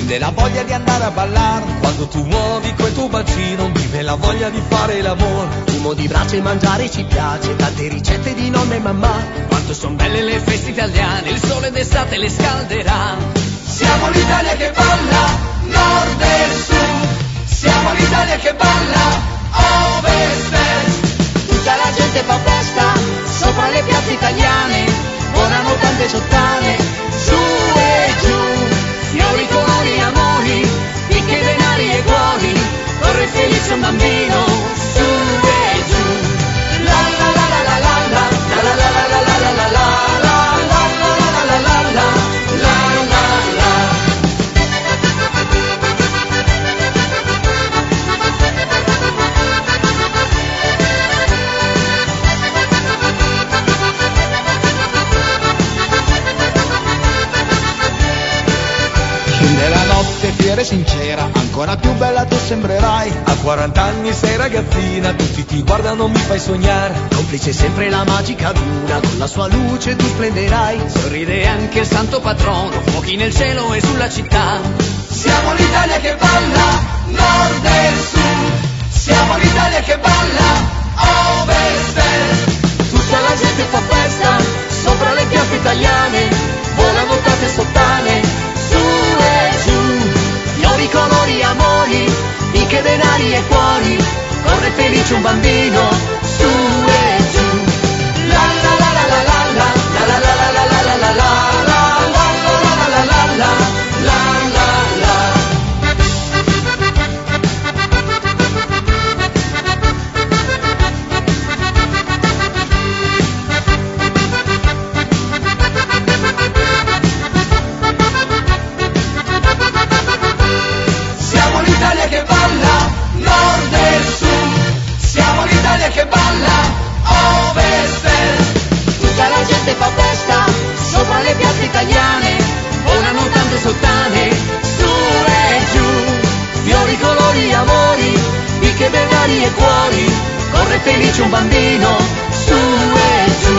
scende la voglia di andare a ballare, quando tu muovi quel tuo bacino, vive la voglia di fare l'amore. Fumo di braccia e mangiare ci piace, tante ricette di nonna e mamma. Quanto son belle le feste italiane, il sole d'estate le scalderà. Siamo l'Italia che balla, nord e sud. Siamo l'Italia che balla, ovest est. Tutta la gente fa festa, sopra le piazze italiane, volano tante sottane, su e giù, fiori, colori, amori, picche, denari e cuori, corre felice un bambino, su e giù, la la la la la la la, la la la la la la la la la. Nella notte fiera e sincera, ancora più bella tu sembrerai. A 40 anni sei ragazzina, tutti ti guardano, mi fai sognare. Complice sempre la magica luna, con la sua luce tu splenderai. Sorride anche il santo patrono, fuochi nel cielo e sulla città. Siamo l'Italia che balla, nord e sud. Siamo l'Italia che balla, ovest est. Tutta la gente fa festa, sopra le piazze italiane, volano tante sottane, su e giù, fiori, colori, amori, picche, denari e cuori, corre felice un bambino, su e giù, la la la la la la la, la la la la la la la la la, la la la la la la la, la la la. Siamo l'Italia che balla, nord e sud. Siamo l'Italia che balla, ovest est. Tutta la gente fa festa, sopra le piazze italiane, volano tante sottane, su e giù, fiori, colori, amori, picche, denari e cuori, corre felice un bambino, su e giù.